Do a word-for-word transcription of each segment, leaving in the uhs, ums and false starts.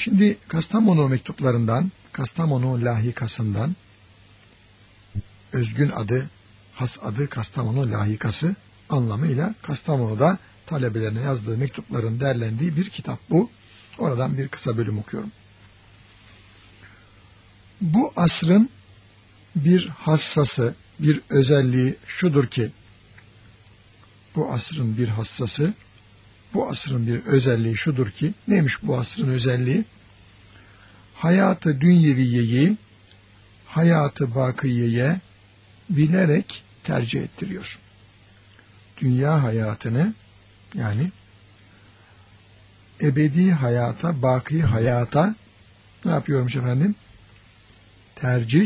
Şimdi Kastamonu mektuplarından, Kastamonu lahikasından, özgün adı, has adı Kastamonu lahikası anlamıyla Kastamonu'da talebelerine yazdığı mektupların derlendiği bir kitap bu. Oradan bir kısa bölüm okuyorum. Bu asrın bir hassası, bir özelliği şudur ki, bu asrın bir hassası, bu asrın bir özelliği şudur ki, neymiş bu asrın özelliği? Hayatı dünyeviyeyi, hayatı bakiyeye bilerek tercih ettiriyor. Dünya hayatını, yani ebedi hayata, baki hayata ne yapıyormuş efendim? Tercih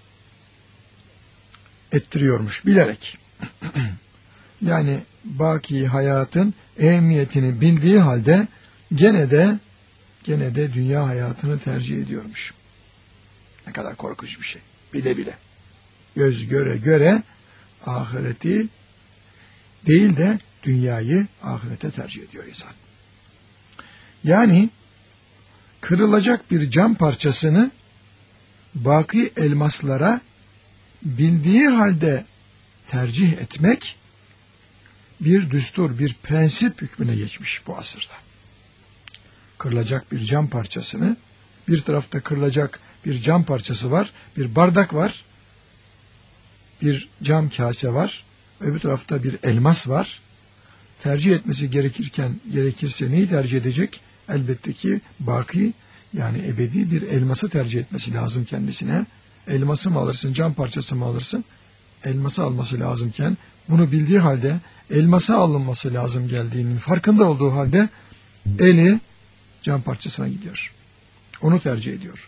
ettiriyormuş, bilerek. Yani baki hayatın ehemmiyetini bildiği halde gene de gene de dünya hayatını tercih ediyormuş. Ne kadar korkunç bir şey. Bile bile. Göz göre göre ahireti değil de dünyayı ahirete tercih ediyor insan. Yani kırılacak bir cam parçasını baki elmaslara bildiği halde tercih etmek bir düstur, bir prensip hükmüne geçmiş bu asırda. Kırılacak bir cam parçasını, bir tarafta kırılacak bir cam parçası var, bir bardak var, bir cam kase var, öbür tarafta bir elmas var. Tercih etmesi gerekirken, gerekirse neyi tercih edecek? Elbette ki baki, yani ebedi bir elması tercih etmesi lazım kendisine. Elması mı alırsın, cam parçası mı alırsın? Elması alması lazımken, bunu bildiği halde, elması alınması lazım geldiğinin farkında olduğu halde, eli cam parçasına gidiyor. Onu tercih ediyor.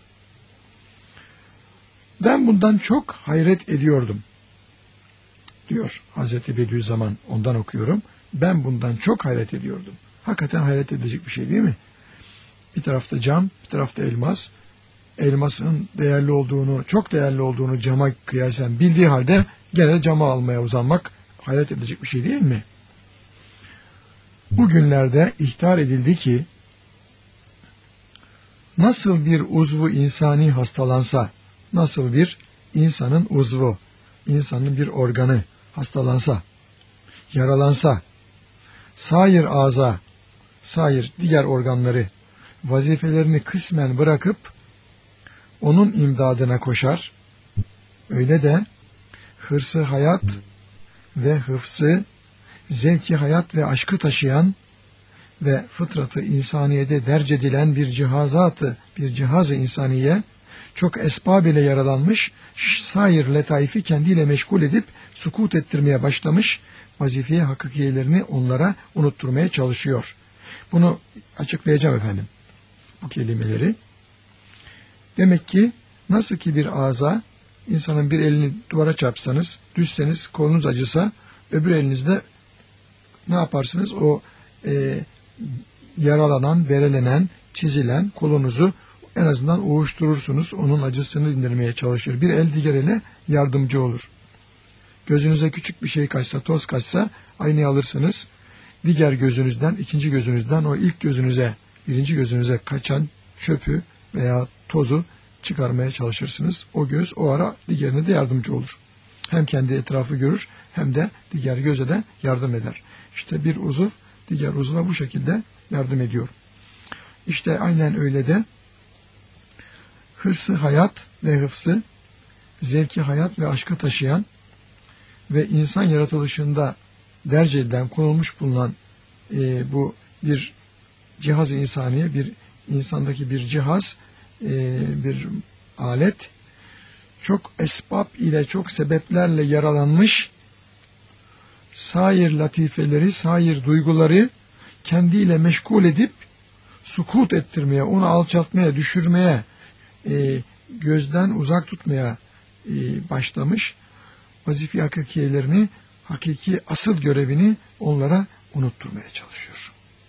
Ben bundan çok hayret ediyordum, diyor Hazreti Bediüzzaman, ondan okuyorum. Ben bundan çok hayret ediyordum. Hakikaten hayret edecek bir şey değil mi? Bir tarafta cam, bir tarafta elmas. Elmasın değerli olduğunu, çok değerli olduğunu cama kıyasen bildiği halde gene cama almaya uzanmak hayret edecek bir şey değil mi? Bugünlerde ihtar edildi ki, nasıl bir uzvu insani hastalansa, nasıl bir insanın uzvu, insanın bir organı hastalansa, yaralansa, sair aza, sair diğer organları vazifelerini kısmen bırakıp onun imdadına koşar, öyle de hırsı hayat ve hıfzı, zevki hayat ve aşkı taşıyan ve fıtratı insaniyede derc edilen bir cihazatı, bir cihaz-ı insaniye, çok esbab ile yaralanmış, sair letaifi kendiyle meşgul edip sukut ettirmeye başlamış, vazifeye hakikiyelerini onlara unutturmaya çalışıyor. Bunu açıklayacağım efendim, bu kelimeleri. Demek ki nasıl ki bir ağza, insanın bir elini duvara çarpsanız, düşseniz, kolunuz acısa, öbür elinizde ne yaparsınız? O e, yaralanan, berelenen, çizilen kolunuzu en azından uğuşturursunuz, onun acısını dindirmeye çalışır. Bir el diğer ele yardımcı olur. Gözünüze küçük bir şey kaçsa, toz kaçsa, aynayı alırsınız. Diğer gözünüzden, ikinci gözünüzden o ilk gözünüze, birinci gözünüze kaçan çöpü veya tozu çıkarmaya çalışırsınız. O göz o ara diğerine de yardımcı olur. Hem kendi etrafı görür hem de diğer göze de yardım eder. İşte bir uzuv diğer uzva bu şekilde yardım ediyor. İşte aynen öyle de hırsı hayat ve hıfzı, zevki hayat ve aşkı taşıyan ve insan yaratılışında derc edilen, konulmuş bulunan e, bu bir cihaz-ı insaniye, bir insandaki bir cihaz, e, bir alet, çok esbab ile, çok sebeplerle yaralanmış, sair latifeleri, sair duyguları kendiyle meşgul edip sukut ettirmeye, onu alçaltmaya, düşürmeye, e, gözden uzak tutmaya e, başlamış, vazife hakikiyelerini, hakiki asıl görevini onlara unutturmaya çalışıyor.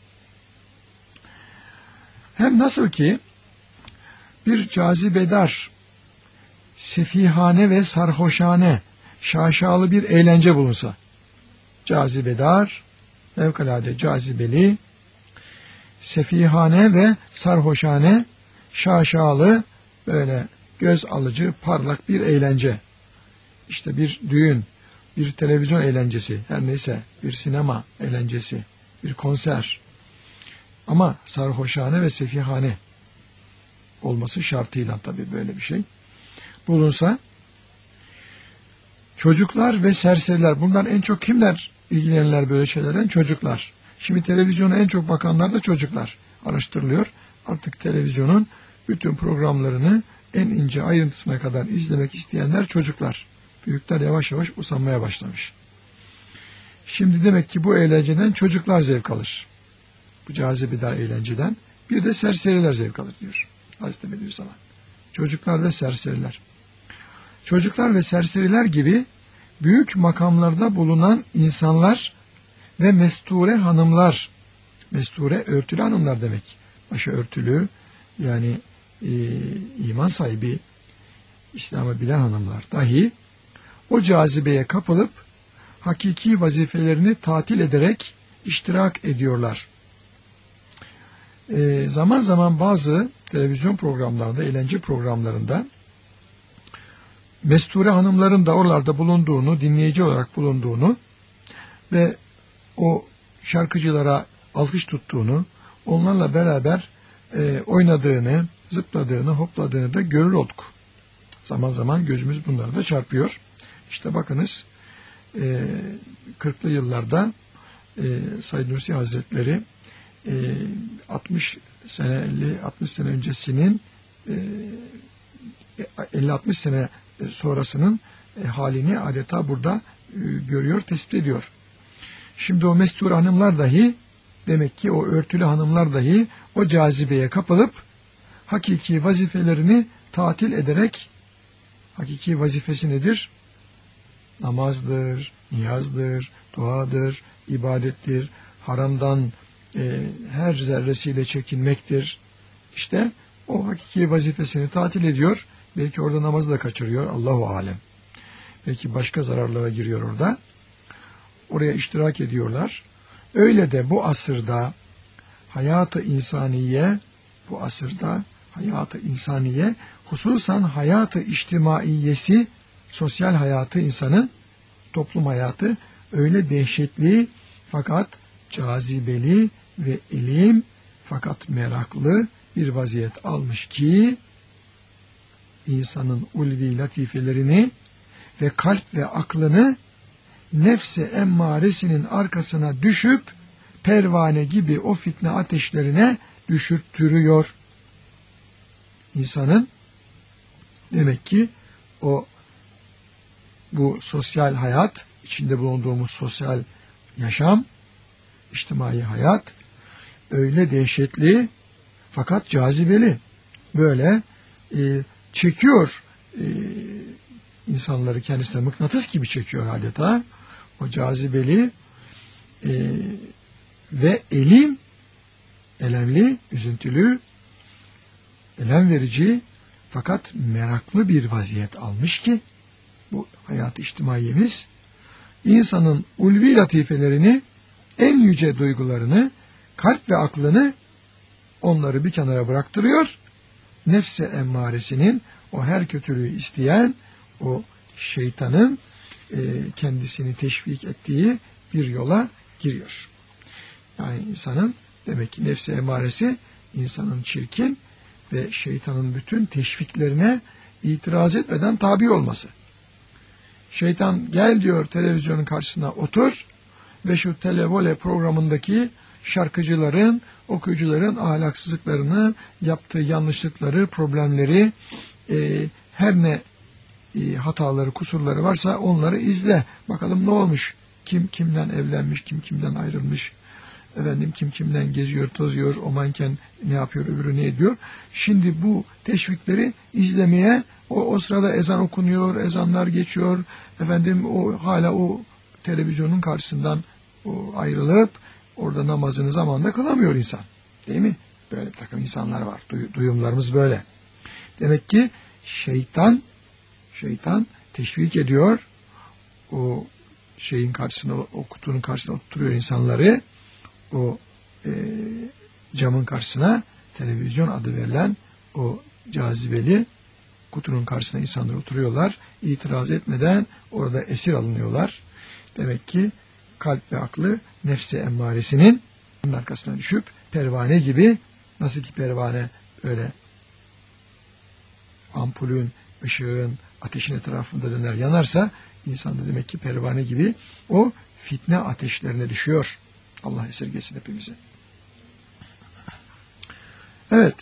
Hem nasıl ki bir cazibedar, sefihane ve sarhoşane, şaşalı bir eğlence bulunsa, cazibedar, fevkalade cazibeli, sefihane ve sarhoşane, şaşalı, böyle göz alıcı, parlak bir eğlence. İşte bir düğün, bir televizyon eğlencesi, her neyse bir sinema eğlencesi, bir konser. Ama sarhoşane ve sefihane olması şartıyla tabii böyle bir şey bulunsa. Çocuklar ve serseriler, bunlar en çok kimler ilgilenirler böyle şeylerden? Çocuklar. Şimdi televizyona en çok bakanlar da çocuklar. Araştırılıyor. Artık televizyonun bütün programlarını en ince ayrıntısına kadar izlemek isteyenler çocuklar. Büyükler yavaş yavaş usanmaya başlamış. Şimdi demek ki bu eğlenceden çocuklar zevk alır. Bu cazibedar eğlenceden. Bir de serseriler zevk alır diyor Hazreti Bediüzzaman. Çocuklar ve serseriler. Çocuklar ve serseriler gibi büyük makamlarda bulunan insanlar ve mesture hanımlar, mesture örtülü hanımlar demek. Başı örtülü, yani e, iman sahibi, İslam'ı bilen hanımlar dahi o cazibeye kapılıp hakiki vazifelerini tatil ederek iştirak ediyorlar. E, zaman zaman bazı televizyon programlarında, eğlence programlarında mesture hanımların da oralarda bulunduğunu, dinleyici olarak bulunduğunu ve o şarkıcılara alkış tuttuğunu, onlarla beraber e, oynadığını, zıpladığını, hopladığını da görür olduk. Zaman zaman gözümüz bunlara da çarpıyor. İşte bakınız, e, kırklı yıllarda e, Said Nursi Hazretleri e, altmış sene, elli altmış sene öncesinin e, elli altmış sene sonrasının e, halini adeta burada e, görüyor, tespit ediyor. Şimdi o mestur hanımlar dahi, demek ki o örtülü hanımlar dahi o cazibeye kapılıp hakiki vazifelerini tatil ederek, hakiki vazifesi nedir? Namazdır, niyazdır, duadır, ibadettir, haramdan e, her zerresiyle çekinmektir. İşte o hakiki vazifesini tatil ediyor. Belki orada namazı da kaçırıyor, Allahu alem. Belki başka zararlara giriyor orada. Oraya iştirak ediyorlar. Öyle de bu asırda hayat-ı insaniye, bu asırda hayat-ı insaniye, hususan hayat-ı içtimaiyesi, sosyal hayatı insanın, toplum hayatı öyle dehşetli fakat cazibeli ve ilim fakat meraklı bir vaziyet almış ki insanın ulvi latifelerini ve kalp ve aklını nefse emmaresinin arkasına düşüp pervane gibi o fitne ateşlerine düşürttürüyor. İnsanın demek ki o bu sosyal hayat, içinde bulunduğumuz sosyal yaşam, içtimai hayat öyle dehşetli fakat cazibeli, böyle e, çekiyor e, insanları kendisine mıknatıs gibi çekiyor adeta. O cazibeli e, ve elim, elemli, üzüntülü, elem verici fakat meraklı bir vaziyet almış ki bu hayat-ı içtimaiyemiz insanın ulvi latifelerini, en yüce duygularını, kalp ve aklını onları bir kenara bıraktırıyor. Nefse emmaresinin, o her kötülüğü isteyen o şeytanın e, kendisini teşvik ettiği bir yola giriyor. Yani insanın demek ki nefse emmaresi insanın çirkin ve şeytanın bütün teşviklerine itiraz etmeden tabi olması. Şeytan gel diyor televizyonun karşısına otur ve şu televole programındaki şarkıcıların, okuyucuların ahlaksızlıklarını, yaptığı yanlışlıkları, problemleri, e, her ne e, hataları, kusurları varsa onları izle. Bakalım ne olmuş? Kim kimden evlenmiş, kim kimden ayrılmış, efendim kim kimden geziyor, tozuyor, o manken ne yapıyor, öbürü ne ediyor. Şimdi bu teşvikleri izlemeye, o, o sırada ezan okunuyor, ezanlar geçiyor, efendim o hala o televizyonun karşısından o ayrılıp orada namazını zamanında kılamıyor insan. Değil mi? Böyle bir takım insanlar var. Duy, duyumlarımız böyle. Demek ki şeytan şeytan teşvik ediyor. O şeyin karşısına, o kutunun karşısına oturuyor insanları. O e, camın karşısına, televizyon adı verilen o cazibeli kutunun karşısına insanlar oturuyorlar. İtiraz etmeden orada esir alınıyorlar. Demek ki kalp ve aklı nefse emmaresinin arkasına düşüp pervane gibi, nasıl ki pervane öyle ampulün, ışığın, ateşin etrafında döner yanarsa, insan da demek ki pervane gibi o fitne ateşlerine düşüyor. Allah esirgesin hepimizi. Evet.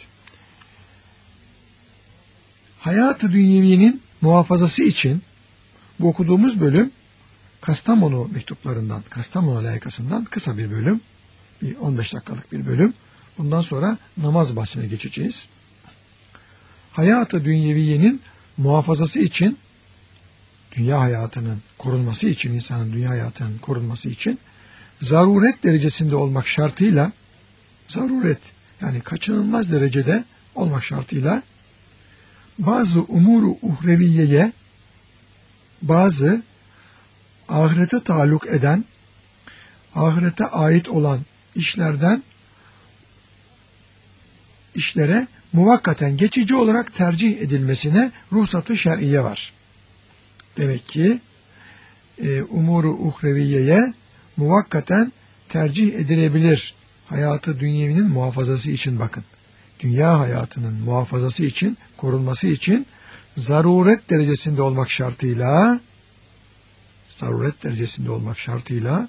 Hayat-ı dünyeviyenin muhafazası için bu okuduğumuz bölüm Kastamonu mektuplarından, Kastamonu layıkasından kısa bir bölüm. Bir on beş dakikalık bir bölüm. Bundan sonra namaz bahsine geçeceğiz. Hayat-ı dünyeviyenin muhafazası için, dünya hayatının korunması için, insanın dünya hayatının korunması için zaruret derecesinde olmak şartıyla, zaruret yani kaçınılmaz derecede olmak şartıyla bazı umuru uhreviyeye, bazı ahirete taluk eden, ahirete ait olan işlerden işlere muvakkaten geçici olarak tercih edilmesine ruhsat-ı şer'iye var. Demek ki e, umuru uhreviyeye muvakkaten tercih edilebilir. Hayatı dünyevinin muhafazası için bakın. Dünya hayatının muhafazası için, korunması için zaruret derecesinde olmak şartıyla zaruret derecesinde olmak şartıyla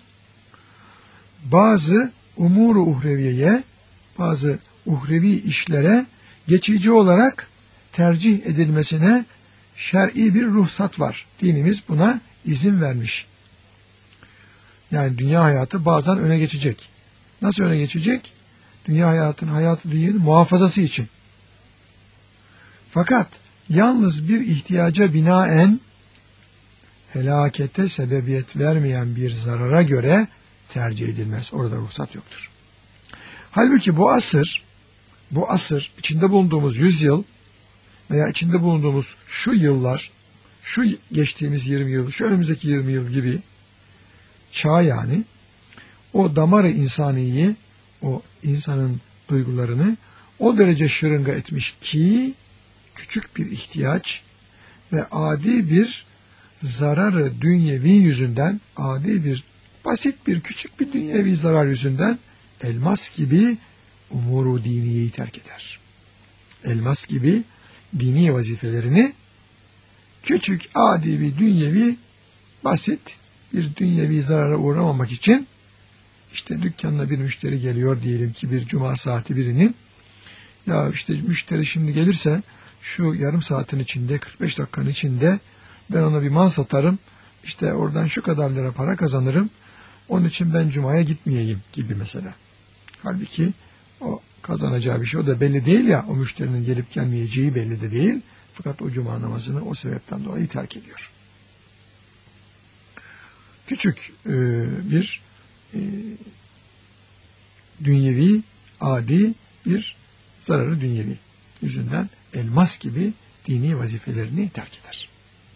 bazı umuru uhreviyeye, bazı uhrevi işlere geçici olarak tercih edilmesine şer'i bir ruhsat var. Dinimiz buna izin vermiş. Yani dünya hayatı bazen öne geçecek. Nasıl öne geçecek? Dünya hayatının, hayatı dünyanın muhafazası için. Fakat yalnız bir ihtiyaca binaen felakete sebebiyet vermeyen bir zarara göre tercih edilmez. Orada ruhsat yoktur. Halbuki bu asır, bu asır, içinde bulunduğumuz yüzyıl veya içinde bulunduğumuz şu yıllar, şu geçtiğimiz yirmi yıl, şu önümüzdeki yirmi yıl gibi çağ yani, o damar-ı insaniyi, o insanın duygularını o derece şırınga etmiş ki küçük bir ihtiyaç ve adi bir zararı dünyevi yüzünden, adi bir basit bir küçük bir dünyevi zarar yüzünden elmas gibi umuru diniyeyi terk eder. Elmas gibi dini vazifelerini küçük adi bir dünyevi basit bir dünyevi zarara uğramamak için, işte dükkanına bir müşteri geliyor diyelim ki bir cuma saati birinin, ya işte müşteri şimdi gelirse şu yarım saatin içinde, kırk beş dakikanın içinde ben ona bir mal satarım, işte oradan şu kadar lira para kazanırım, onun için ben cumaya gitmeyeyim gibi mesela. Halbuki o kazanacağı bir şey o da belli değil ya, o müşterinin gelip gelmeyeceği belli de değil, fakat o cuma namazını o sebepten dolayı terk ediyor. Küçük e, bir e, dünyevi, adi bir zararı dünyevi yüzünden elmas gibi dini vazifelerini terk eder.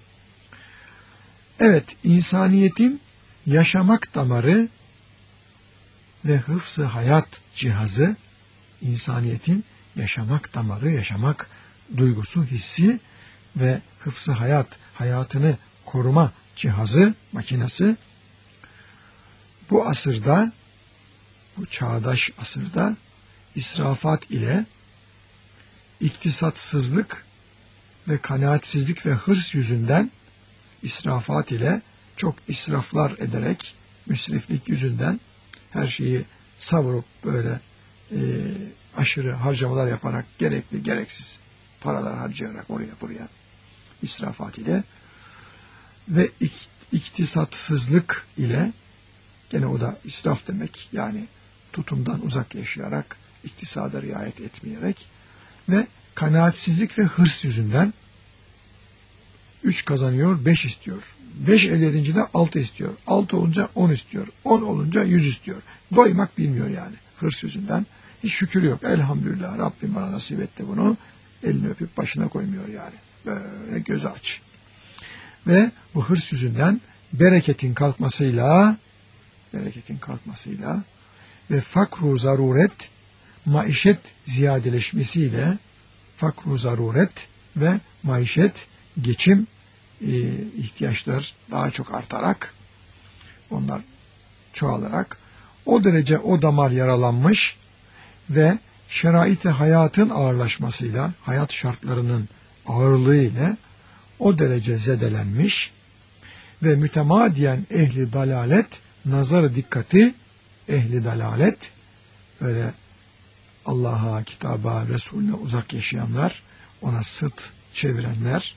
Evet, insaniyetin yaşamak damarı ve hıfz-ı hayat cihazı, insaniyetin yaşamak damarı, yaşamak duygusu, hissi ve hıfz-ı hayat, hayatını koruma cihazı, makinesi, bu asırda, bu çağdaş asırda israfat ile, iktisatsızlık ve kanaatsizlik ve hırs yüzünden, israfat ile çok israflar ederek, müsriflik yüzünden her şeyi savurup böyle e, aşırı harcamalar yaparak, gerekli gereksiz paralar harcayarak oraya buraya israfat ile ve iktisatsızlık ile, gene o da israf demek, yani tutumdan uzak yaşayarak, iktisada riayet etmeyerek ve kanaatsizlik ve hırs yüzünden üç kazanıyor, beş istiyor. beş elde edince de altı istiyor. altı olunca on istiyor. on olunca yüz istiyor. Doymak bilmiyor yani. Hırs yüzünden. Hiç şükür yok. Elhamdülillah Rabbim bana nasip etti bunu. Elini öpüp başına koymuyor yani. Böyle gözü aç. Ve bu hırs yüzünden bereketin kalkmasıyla bereketin kalkmasıyla ve fakru zaruret, maişet ziyadeleşmesiyle fakru zaruret ve maişet, geçim e, ihtiyaçlar daha çok artarak, onlar çoğalarak, o derece o damar yaralanmış ve şerait-i hayatın ağırlaşmasıyla, hayat şartlarının ağırlığıyla o derece zedelenmiş ve mütemadiyen ehli dalalet, nazar dikkati, ehli dalalet, böyle Allah'a, kitaba, Resulüne uzak yaşayanlar, ona sırt çevirenler,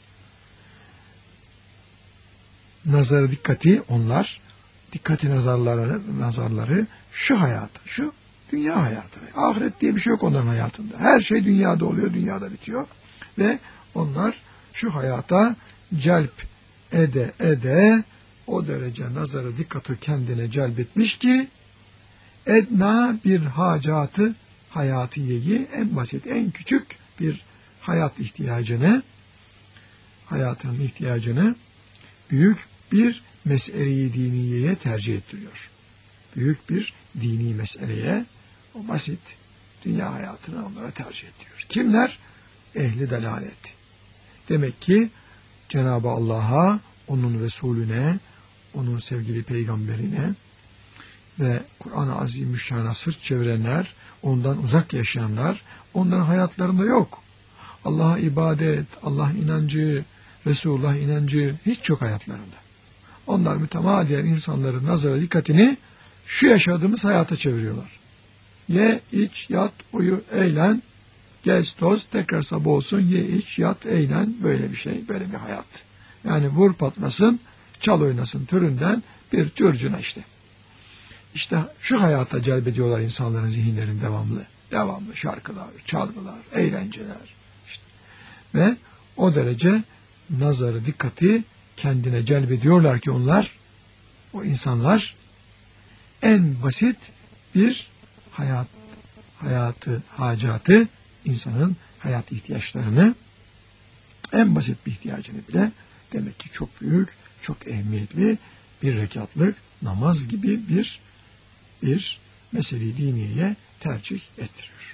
nazarı dikkati onlar, dikkati nazarları, nazarları şu hayata, şu dünya hayatı. Ahiret diye bir şey yok onların hayatında. Her şey dünyada oluyor, dünyada bitiyor. Ve onlar şu hayata celp ede ede o derece nazarı dikkati kendine celbetmiş ki edna bir hacatı hayatiyeyi, en basit, en küçük bir hayat ihtiyacını, hayatın ihtiyacını büyük bir mesele-i diniyeye tercih ettiriyor. Büyük bir dini meseleye, o basit dünya hayatını onlara tercih ettiriyor. Kimler? Ehli dalalet. Demek ki Cenab-ı Allah'a, onun Resulüne, onun sevgili peygamberine ve Kur'an-ı Azimüşşan'a sırt çevirenler, ondan uzak yaşayanlar, onların hayatlarında yok. Allah'a ibadet, Allah inancı, Resulullah inancı hiç yok hayatlarında. Onlar mütemadiyen insanların nazarı dikkatini şu yaşadığımız hayata çeviriyorlar. Ye, iç, yat, uyu, eğlen, gez, toz, tekrar sabah olsun, ye, iç, yat, eğlen, böyle bir şey, böyle bir hayat. Yani vur patlasın, çal oynasın türünden bir curcuna işte. İşte şu hayata celbediyorlar insanların zihinlerin devamlı. Devamlı şarkılar, çalgılar, eğlenceler. İşte. Ve o derece nazarı, dikkati kendine celbediyorlar ki onlar, o insanlar en basit bir hayat, hayatı, hacatı, insanın hayat ihtiyaçlarını, en basit bir ihtiyacını bile demek ki çok büyük, çok ehemmiyetli bir rekatlık, namaz gibi bir bir mesele-i diniyeye tercih ettiriyor.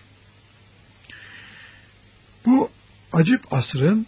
Bu acip asrın,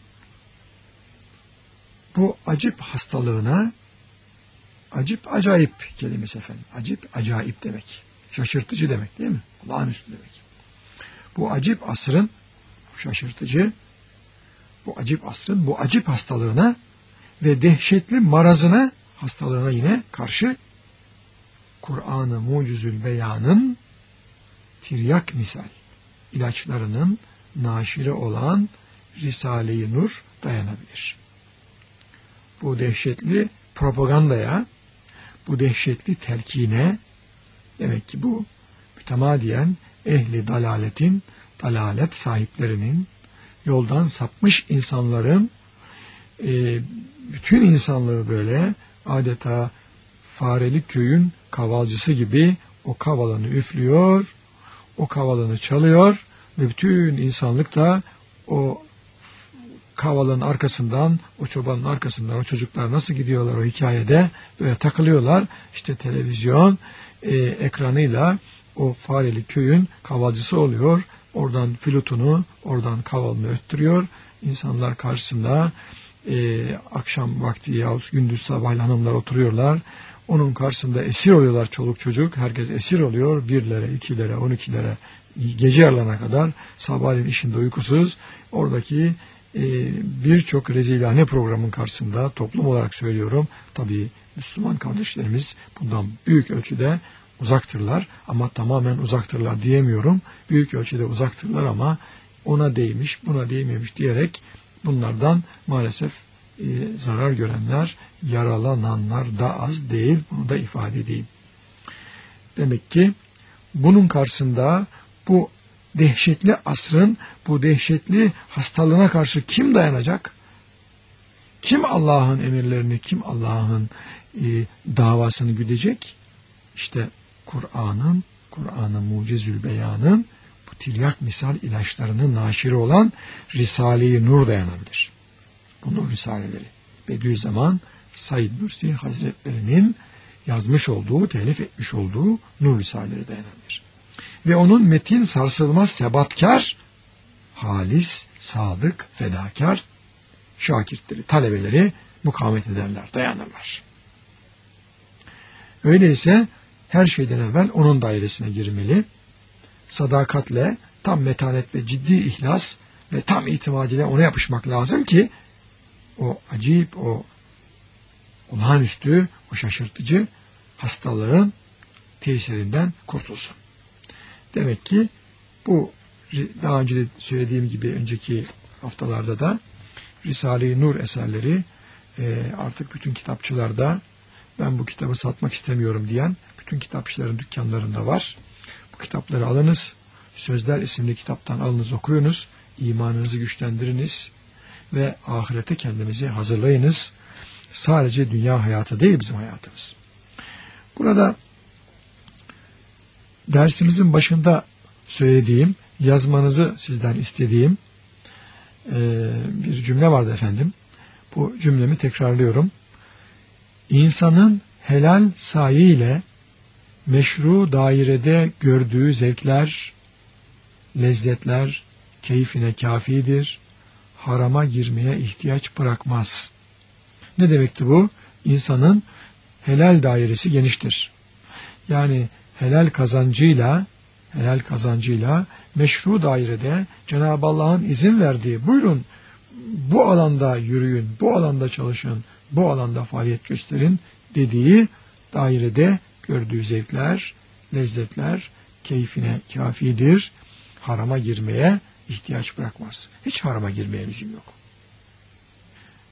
bu acip hastalığına, acip acayip kelimesi efendim, acip acayip demek, şaşırtıcı demek değil mi? Olağanüstü demek. Bu acip asrın, şaşırtıcı, bu acip asrın, bu acip hastalığına ve dehşetli marazına, hastalığına yine karşı Kur'an-ı Mucizül Beyan'ın tiryak misal ilaçlarının naşiri olan Risale-i Nur dayanabilir. Bu dehşetli propagandaya, bu dehşetli telkine, demek ki bu mütemadiyen ehli dalaletin, dalalet sahiplerinin, yoldan sapmış insanların, e, bütün insanlığı böyle adeta farelik köyün kavalcısı gibi o kavalını üflüyor, o kavalını çalıyor ve bütün insanlık da o kavalın arkasından, o çobanın arkasından, o çocuklar nasıl gidiyorlar o hikayede böyle takılıyorlar. İşte televizyon e, ekranıyla o fareli köyün kavalcısı oluyor. Oradan flütünü, oradan kavalını öttürüyor. İnsanlar karşısında e, akşam vakti yahut gündüz sabah hanımlar oturuyorlar. Onun karşısında esir oluyorlar çoluk çocuk. Herkes esir oluyor. Birlere, ikilere, on ikilere gece yarılarına kadar sabahleyin işinde uykusuz. Oradaki e, birçok rezilhane programın karşısında toplum olarak söylüyorum. Tabii Müslüman kardeşlerimiz bundan büyük ölçüde uzaktırlar. Ama tamamen uzaktırlar diyemiyorum. Büyük ölçüde uzaktırlar ama ona değmiş, buna değmemiş diyerek bunlardan maalesef e, zarar görenler, yaralananlar da az değil. Bunu da ifade edeyim. Demek ki bunun karşısında bu dehşetli asrın, bu dehşetli hastalığına karşı kim dayanacak? Kim Allah'ın emirlerini, kim Allah'ın e, davasını güdecek? İşte Kur'an'ın, Kur'an-ı Mucizül Beyan'ın bu tilyak misal ilaçlarının naşiri olan Risale-i Nur dayanabilir. Bu Nur Risaleleri. Bediüzzaman Said Nursi Hazretleri'nin yazmış olduğu, telif etmiş olduğu Nur Risaleleri dayanabilir. Ve onun metin sarsılmaz sebatkar halis, sadık, fedakar şakirtleri, talebeleri mukavemet ederler, dayanırlar. Öyleyse her şeyden evvel onun dairesine girmeli. Sadakatle, tam metanet ve ciddi ihlas ve tam itimat ile ona yapışmak lazım ki o acayip, o olağanüstü, o şaşırtıcı hastalığın tesirinden kurtulsun. Demek ki bu daha önce de söylediğim gibi önceki haftalarda da Risale-i Nur eserleri e, artık bütün kitapçılarda ben bu kitabı satmak istemiyorum diyen bütün kitapçıların dükkanlarında var. Bu kitapları alınız. Sözler isimli kitaptan alınız, okuyunuz. İmanınızı güçlendiriniz ve ahirete kendinizi hazırlayınız. Sadece dünya hayatı değil bizim hayatımız. Burada dersimizin başında söylediğim, yazmanızı sizden istediğim e, bir cümle vardı efendim. Bu cümlemi tekrarlıyorum. İnsanın helal sahi ile meşru dairede gördüğü zevkler, lezzetler keyfine kafidir. Harama girmeye ihtiyaç bırakmaz. Ne demekti bu? İnsanın helal dairesi geniştir. Yani helal kazancıyla helal kazancıyla meşru dairede Cenab-ı Allah'ın izin verdiği, buyurun bu alanda yürüyün, bu alanda çalışın, bu alanda faaliyet gösterin dediği dairede gördüğü zevkler, lezzetler keyfine kafidir. Harama girmeye ihtiyaç bırakmaz. Hiç harama girmeye lüzum yok.